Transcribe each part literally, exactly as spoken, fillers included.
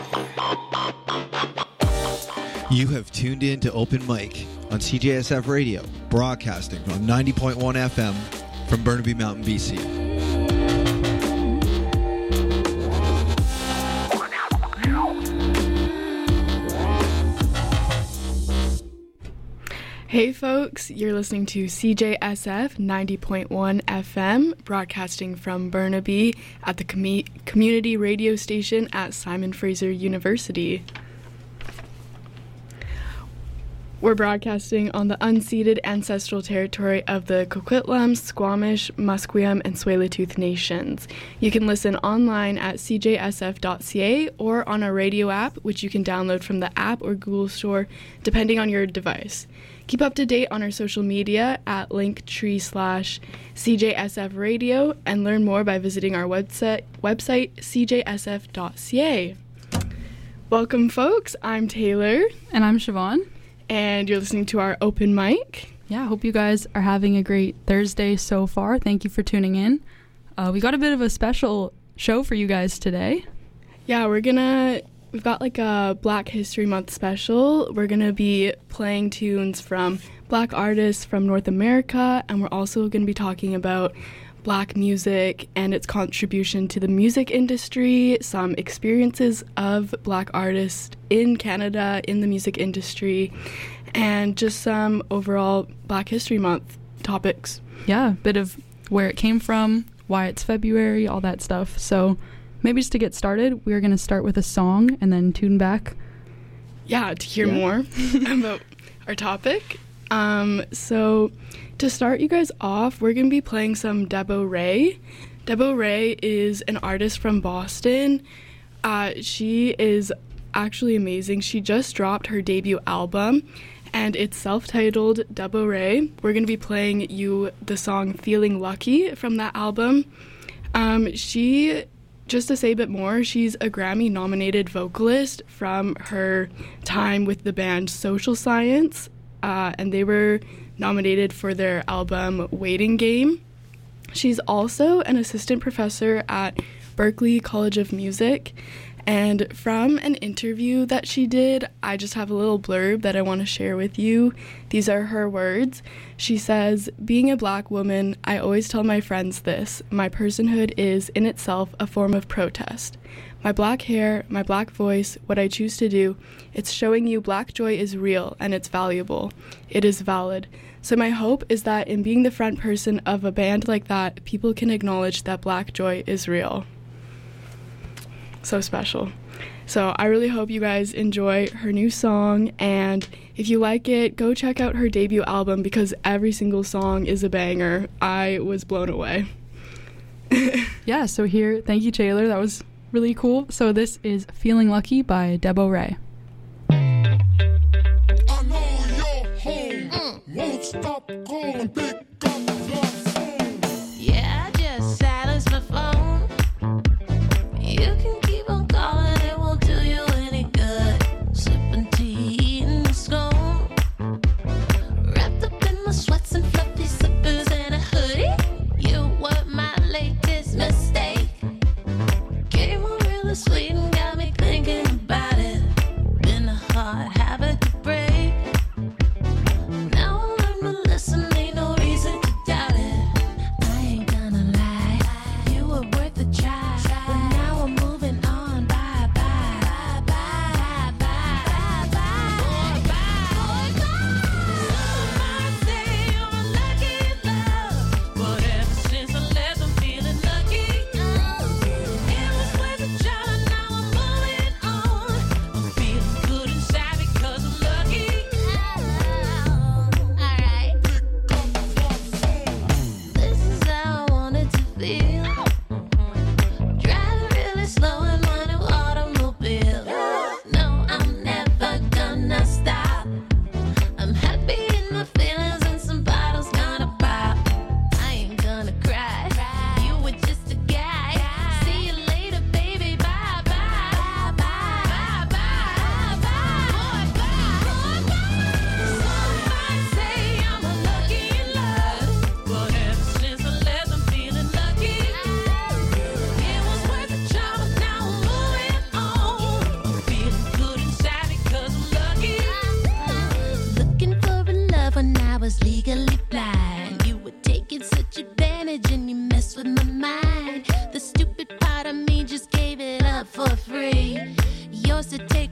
You have tuned in to Open Mic on C J S F Radio, broadcasting on ninety point one F M from Burnaby Mountain, B C. Hey folks, you're listening to C J S F ninety point one F M, broadcasting from Burnaby at the com- community radio station at Simon Fraser University. We're broadcasting on the unceded ancestral territory of the Coquitlam, Squamish, Musqueam, and Tsleil-Waututh nations. You can listen online at c j s f dot c a or on our radio app, which you can download from the app or Google Store, depending on your device. Keep up to date on our social media at linktree slash CJSF Radio and learn more by visiting our website, website c j s f dot c a. Welcome, folks. I'm Taylor. And I'm Siobhan. And you're listening to our open mic. Yeah, I hope you guys are having a great Thursday so far. Thank you for tuning in. Uh, we got a bit of a special show for you guys today. Yeah, we're gonna, we've got like a Black History Month special. We're gonna be playing tunes from Black artists from North America, and we're also gonna be talking about Black music and its contribution to the music industry, some experiences of Black artists in Canada in the music industry, and just some overall Black History Month topics. Yeah, a bit of where it came from, why it's February, all that stuff. So maybe just to get started, we're going to start with a song and then tune back. Yeah, to hear yeah. more about our topic. Um, so to start you guys off, we're going to be playing some Debo Ray. Debo Ray is an artist from Boston. Uh, she is actually amazing. She just dropped her debut album, and it's self-titled Debo Ray. We're going to be playing you the song Feeling Lucky from that album. Um, she, just to say a bit more, she's a Grammy-nominated vocalist from her time with the band Social Science, uh, and they were nominated for their album Waiting Game. She's also an assistant professor at Berklee College of Music, and from an interview that she did, I just have a little blurb that I want to share with you. These are her words. She says, "Being a Black woman, I always tell my friends this. My personhood is in itself a form of protest. My black hair, my black voice, what I choose to do, it's showing you Black joy is real and it's valuable. It is valid. So my hope is that in being the front person of a band like that, people can acknowledge that Black joy is real." So special. So I really hope you guys enjoy her new song, and if you like it, go check out her debut album because every single song is a banger. I was blown away. Yeah, so here, thank you, Taylor. That was really cool. So this is Feeling Lucky by Debo Ray. I know you're home. Mm. Won't stop calling, pick up the phone. Yeah, I just silenced my phone. You can keep on calling, it won't do you any good. Sipping tea, eating a scone. Wrapped up in my sweats and fluffy slippers and a hoodie. You were my latest mistake. Came on really sweet and got me thinking about it. Been a hard habit to break. Now I learn to listen, ain't no reason to doubt it. I ain't gonna lie, you were worth a try. But now I'm moving on, bye bye, bye bye, bye bye, bye bye. Some might say you're a lucky love, but ever since I left, I'm feeling lucky. It was worth a try, now I'm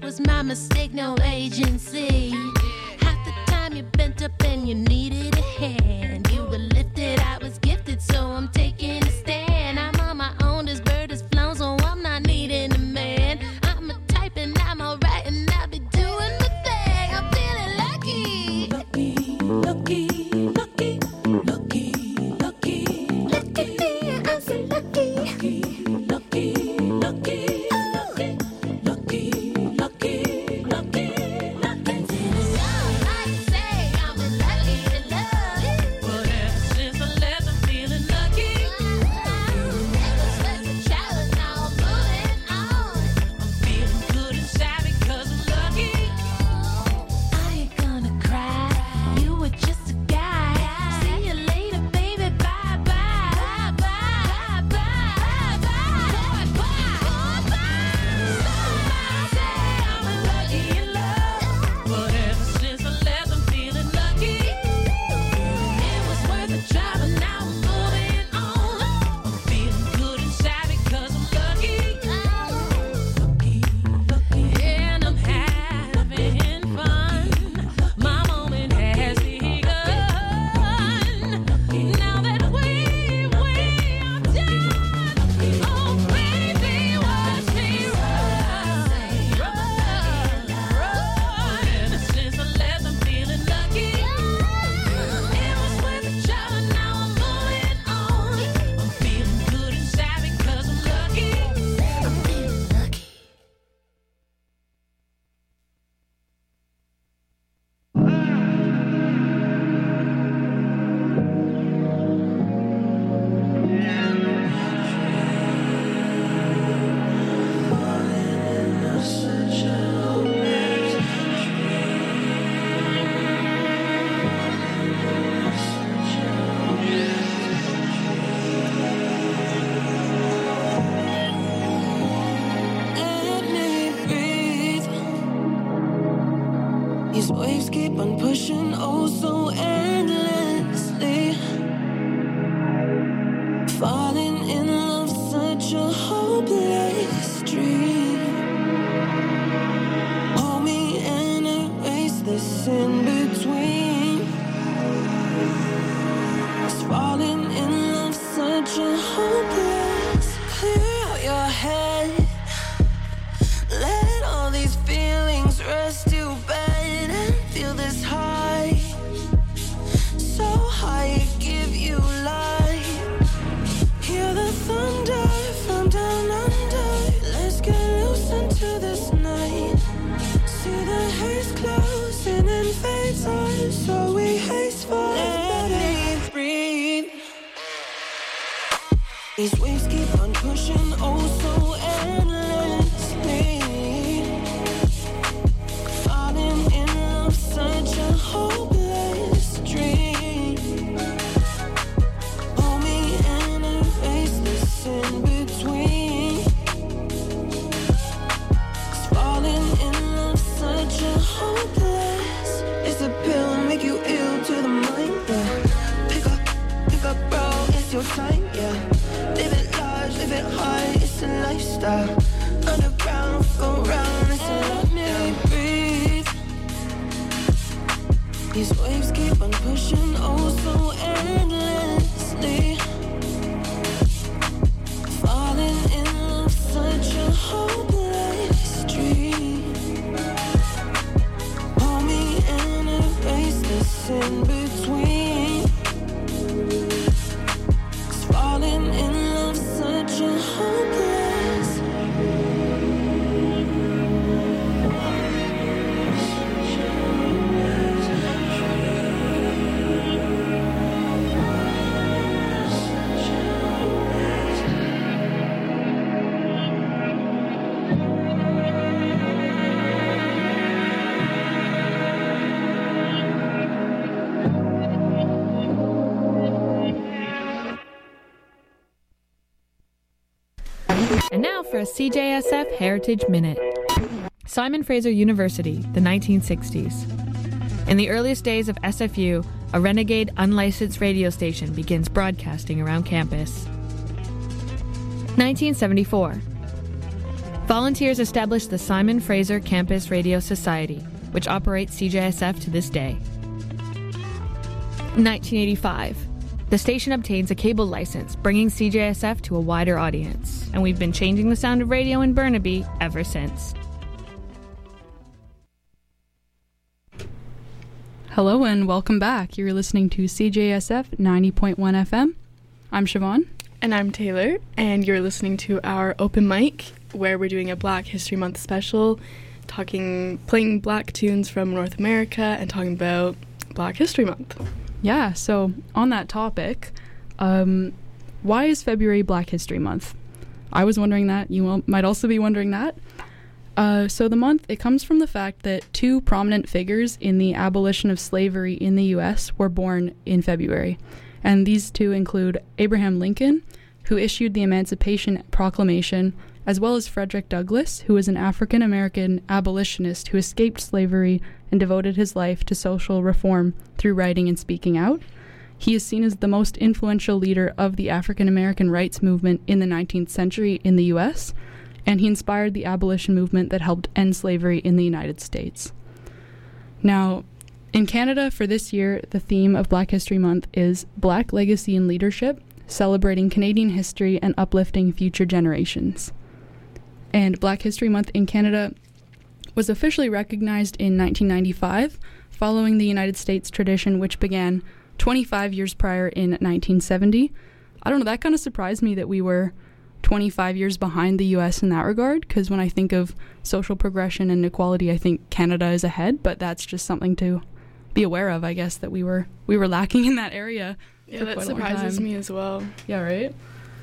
was my mistake, no agency. Half the time you bent up and you needed a hand. You were lifted, I was gifted, so I'm taking a stand. I'm on my own, this bird is flown, so I'm not needing a man. I'm a type and I'm alright, and I'll be doing my thing. I'm feeling lucky. Lucky, lucky, lucky, lucky, lucky, lucky me, I'm so lucky. Lucky, lucky, lucky, lucky, lucky, lucky, lucky, lucky. I say I'm lucky to love, but ever since I left, I'm feeling lucky. Never slept a child, and now I'm moving on. I'm feeling good inside because I'm lucky. I ain't gonna cry, you were just a guy. See you later, baby, bye bye, bye bye, bye bye, bye bye, bye. Somebody say I'm lucky in love, but ever since I left, I'm feeling lucky. It was worth a try, but now I'm moving on. I'm feeling good inside because I'm lucky. Lucky, lucky, and I'm having fun. My moment has begun. Now that we, we are done, oh baby, watch me run, run, run. Ever since I left, I'm feeling lucky. It was worth a try, but now I'm moving on. I'm feeling good inside because I'm lucky. I'm feeling lucky. Let me breathe. These waves keep on pushing, oh so endlessly. Falling in love, such a hopeless dream. Hold me and erase this in between. 'Cause falling in love, such a hopeless. Clear out your head. Let all these feelings rest to bed and feel this high. So high it give you life. Hear the thunder from down under. Let's get loose into this night. See the haze closing and fades on, so we haste for let me breathe. These waves keep on pushing, oh so endlessly. Falling in love, such a hopeless dream. Hold me and erase this in between. 'Cause falling in love, such a hopeless. It's a pill, make you ill to the mind, yeah. Pick up, pick up, bro, it's your time, yeah. Live it large, live it high, it's a lifestyle. Underground, go round, it's a let me breathe. These waves keep on pushing, oh so endlessly. Falling in love, such a hopeless dream. Hold me and erase this in between. 'Cause falling in love, such a hopeless. And now for a C J S F Heritage Minute. Simon Fraser University, the nineteen sixties. In the earliest days of S F U, a renegade unlicensed radio station begins broadcasting around campus. nineteen seventy-four. Volunteers established the Simon Fraser Campus Radio Society, which operates C J S F to this day. nineteen eighty-five. The station obtains a cable license, bringing C J S F to a wider audience, and we've been changing the sound of radio in Burnaby ever since. Hello and welcome back. You're listening to C J S F ninety point one F M. I'm Siobhan. And I'm Taylor, and you're listening to our open mic, where we're doing a Black History Month special, talking, playing black tunes from North America and talking about Black History Month. Yeah, so on that topic, um, why is February Black History Month? I was wondering that. You will, might also be wondering that. Uh, so the month, it comes from the fact that two prominent figures in the abolition of slavery in the U S were born in February. And these two include Abraham Lincoln, who issued the Emancipation Proclamation, as well as Frederick Douglass, who was an African-American abolitionist who escaped slavery and devoted his life to social reform through writing and speaking out. He is seen as the most influential leader of the African-American rights movement in the nineteenth century in the U S, and he inspired the abolition movement that helped end slavery in the United States. Now, in Canada, for this year, the theme of Black History Month is Black Legacy and Leadership, celebrating Canadian history and uplifting future generations. And Black History Month in Canada was officially recognized in nineteen ninety-five, following the United States tradition, which began twenty-five years prior in nineteen seventy. I don't know, that kind of surprised me that we were twenty-five years behind the U S in that regard, because when I think of social progression and equality, I think Canada is ahead, but that's just something to be aware of, I guess, that we were we were lacking in that area. Yeah, that surprises me as well. Yeah, right?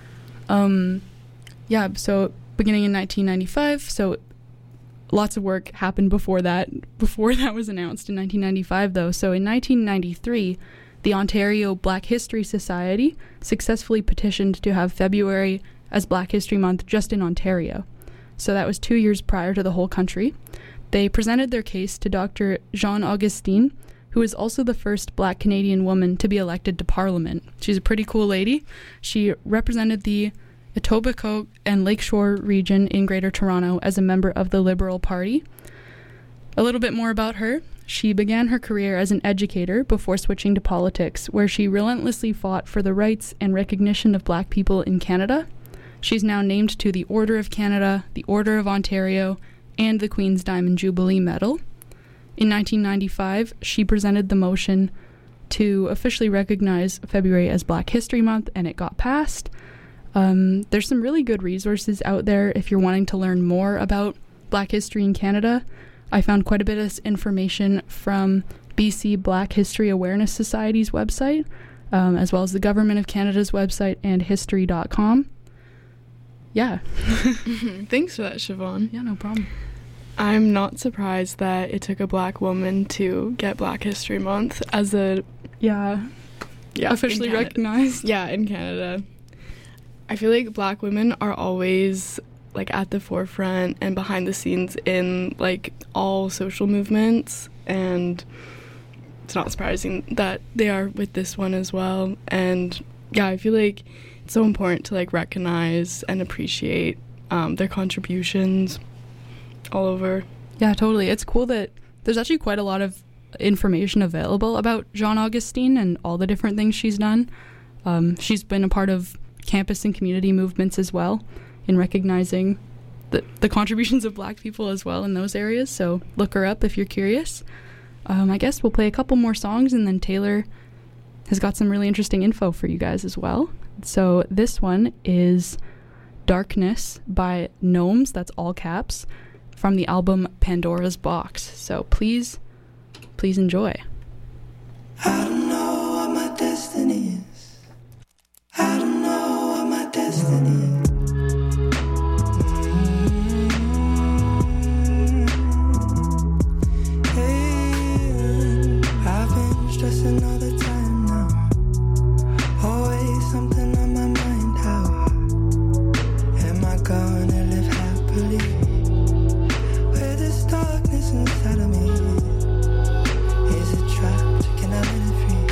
Um, yeah, so beginning in nineteen ninety-five, so lots of work happened before that, before that was announced in nineteen ninety-five, though. So in nineteen ninety-three, the Ontario Black History Society successfully petitioned to have February as Black History Month just in Ontario. So that was two years prior to the whole country. They presented their case to Doctor Jean Augustine, who is also the first Black Canadian woman to be elected to Parliament. She's a pretty cool lady. She represented the Etobicoke and Lakeshore region in Greater Toronto as a member of the Liberal Party. A little bit more about her. She began her career as an educator before switching to politics, where she relentlessly fought for the rights and recognition of Black people in Canada. She's now named to the Order of Canada, the Order of Ontario, and the Queen's Diamond Jubilee Medal. In nineteen ninety-five, she presented the motion to officially recognize February as Black History Month, and it got passed. Um, there's some really good resources out there if you're wanting to learn more about Black history in Canada. I found quite a bit of information from B C Black History Awareness Society's website, um, as well as the Government of Canada's website and history dot com. Yeah. Thanks for that, Siobhan. Yeah, no problem. I'm not surprised that it took a Black woman to get Black History Month as a Yeah. yeah Officially in Canada. recognized. Yeah, in Canada. I feel like Black women are always like at the forefront and behind the scenes in like all social movements, and it's not surprising that they are with this one as well. And yeah, I feel like it's so important to like recognize and appreciate um, their contributions all over. Yeah, totally. It's cool that there's actually quite a lot of information available about Jean Augustine and all the different things she's done. Um, she's been a part of campus and community movements as well, in recognizing the, the contributions of Black people as well in those areas. So look her up if you're curious. Um, I guess we'll play a couple more songs, and then Taylor has got some really interesting info for you guys as well. So this one is Darkness by Gnomes, that's all caps, from the album Pandora's Box. So please, please enjoy. I don't know what my destiny is. I don't know what my destiny is. Hey, I've been stressing all the time now. Always something on my mind. How am I gonna live happily with this darkness inside of me? Is it trapped? Can I let it free?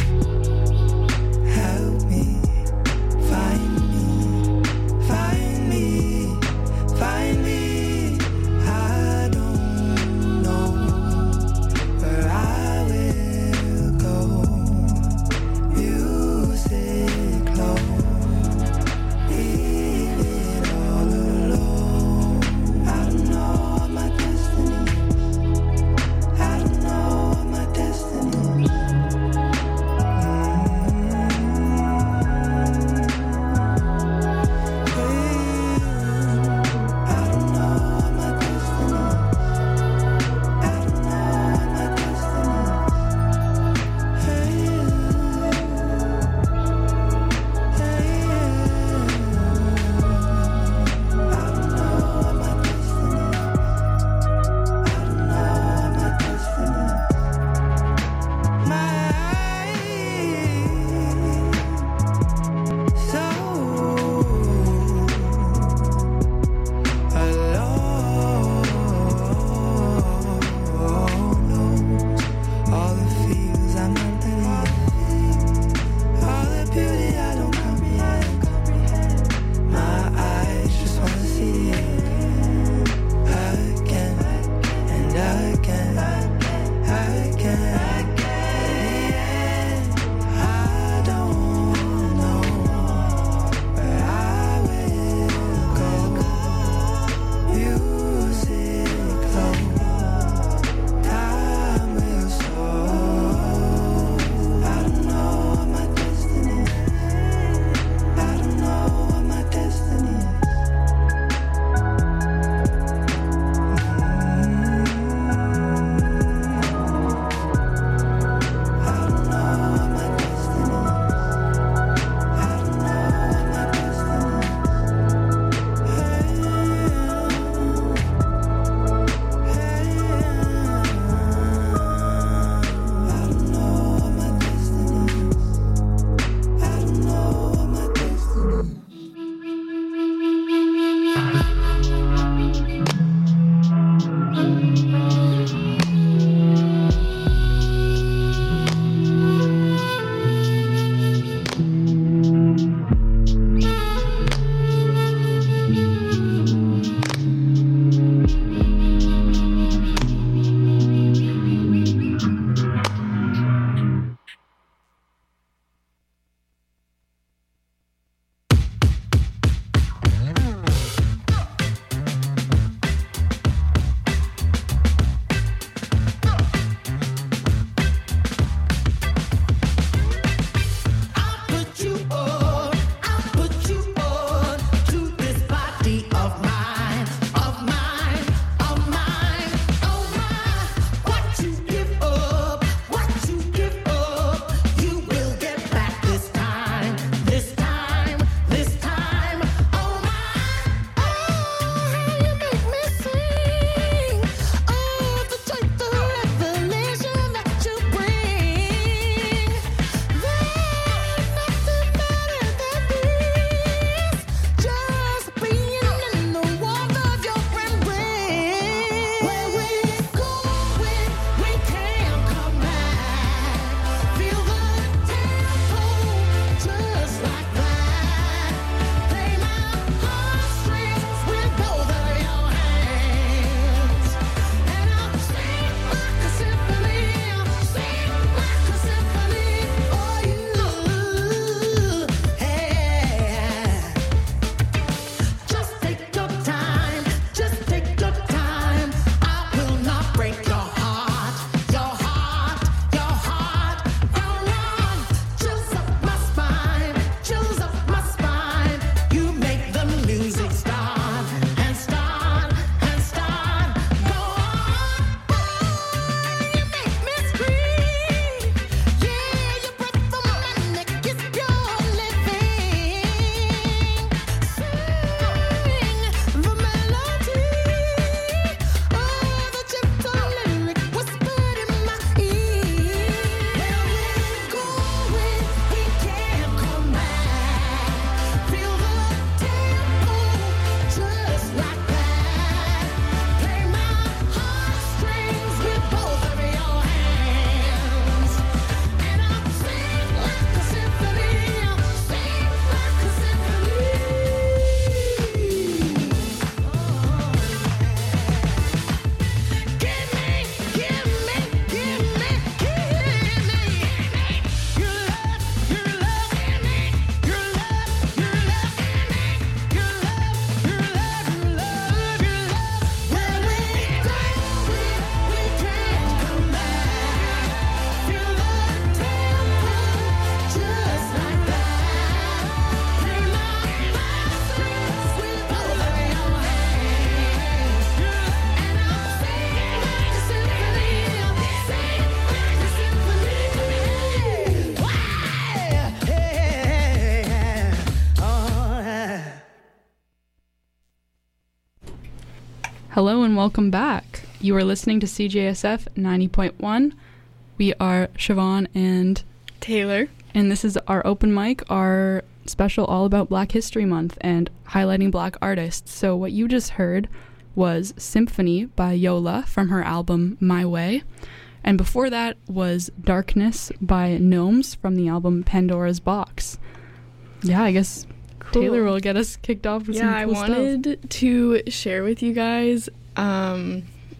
Hello and welcome back. You are listening to C J S F ninety point one. We are Siobhan and Taylor. And this is our open mic, our special all about Black History Month and highlighting Black artists. So what you just heard was Symphony by Yola from her album My Way. And before that was Darkness by Gnomes from the album Pandora's Box. Yeah, I guess Cool. Taylor will get us kicked off with Yeah, some I cool wanted stuff. to share with you guys um,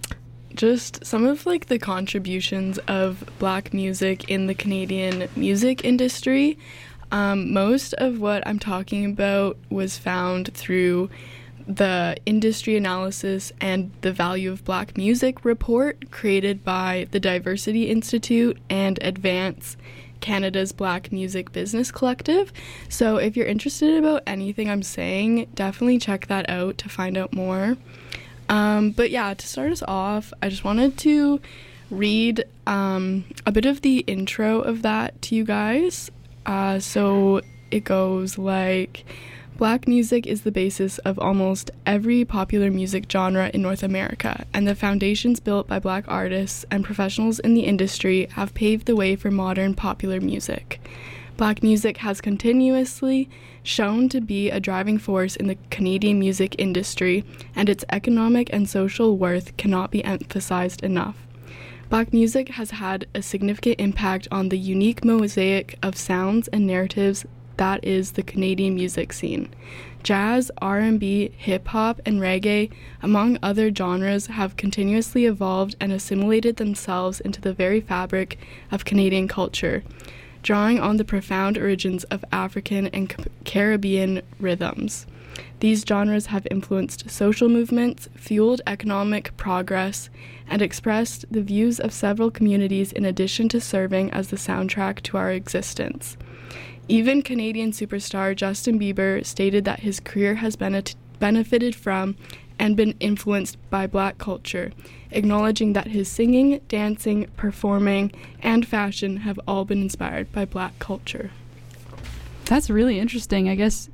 just some of like the contributions of Black music in the Canadian music industry. Um, most of what I'm talking about was found through the Industry Analysis and the Value of Black Music report created by the Diversity Institute and Advance, Canada's Black Music Business Collective. So if you're interested about anything I'm saying, definitely check that out to find out more. Um, but yeah, to start us off, I just wanted to read um, a bit of the intro of that to you guys. Uh, so it goes like, Black music is the basis of almost every popular music genre in North America, and the foundations built by Black artists and professionals in the industry have paved the way for modern popular music. Black music has continuously shown to be a driving force in the Canadian music industry, and its economic and social worth cannot be emphasized enough. Black music has had a significant impact on the unique mosaic of sounds and narratives that is the Canadian music scene. Jazz, R and B, hip-hop, and reggae, among other genres, have continuously evolved and assimilated themselves into the very fabric of Canadian culture, drawing on the profound origins of African and Ca- Caribbean rhythms. These genres have influenced social movements, fueled economic progress, and expressed the views of several communities in addition to serving as the soundtrack to our existence. Even Canadian superstar Justin Bieber stated that his career has benefit- benefited from and been influenced by Black culture, acknowledging that his singing, dancing, performing, and fashion have all been inspired by Black culture. That's really interesting. I guess,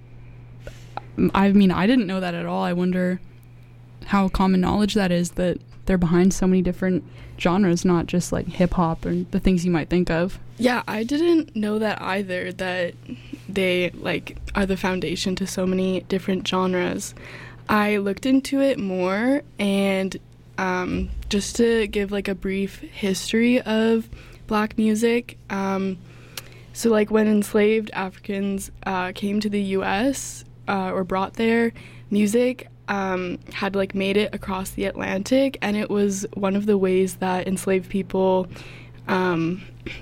I mean, I didn't know that at all. I wonder how common knowledge that is, that they're behind so many different genres, not just like hip-hop or the things you might think of. Yeah, I didn't know that either, that they like are the foundation to so many different genres. I looked into it more, and um, just to give like a brief history of Black music, um, so like when enslaved Africans uh, came to the U S uh, or brought there, music um, had like made it across the Atlantic, and it was one of the ways that enslaved people um,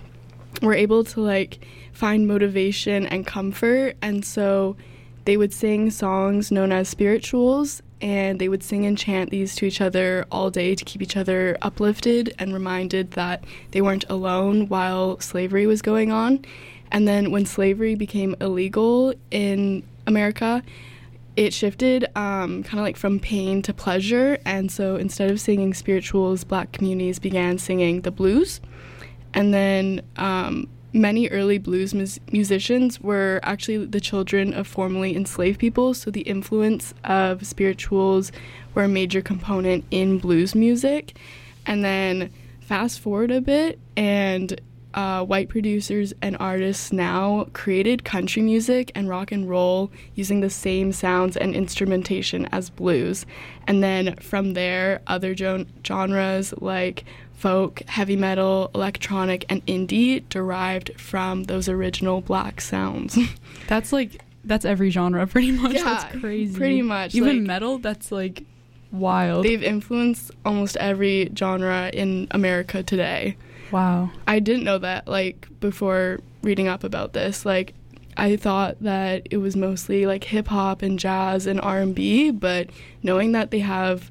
were able to like find motivation and comfort. And so they would sing songs known as spirituals, and they would sing and chant these to each other all day to keep each other uplifted and reminded that they weren't alone while slavery was going on. And then when slavery became illegal in America, it shifted um, kind of like from pain to pleasure. And so instead of singing spirituals, Black communities began singing the blues. And then um, many early blues mus- musicians were actually the children of formerly enslaved people, so the influence of spirituals were a major component in blues music. And then fast forward a bit, and uh, white producers and artists now created country music and rock and roll using the same sounds and instrumentation as blues. And then from there, other jo- genres like folk, heavy metal, electronic, and indie derived from those original Black sounds. That's like, that's every genre pretty much. Yeah, That's crazy. pretty much. Even like, metal, that's like wild. They've influenced almost every genre in America today. Wow. I didn't know that, like, before reading up about this. Like, I thought that it was mostly, like, hip-hop and jazz and R and B, but knowing that they have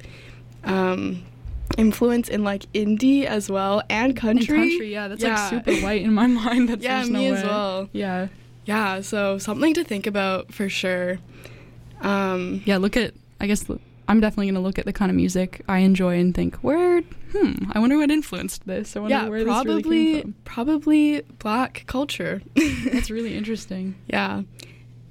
um, influence in, like, indie as well, and country. And country, yeah, that's yeah. like super white in my mind. That's Yeah, there's me no as way. well. Yeah. Yeah, so something to think about for sure. Um, Yeah, look at, I guess I'm definitely going to look at the kind of music I enjoy and think, where, hmm, I wonder what influenced this. I wonder yeah, where probably, this really came from. probably Black culture. That's really interesting. Yeah.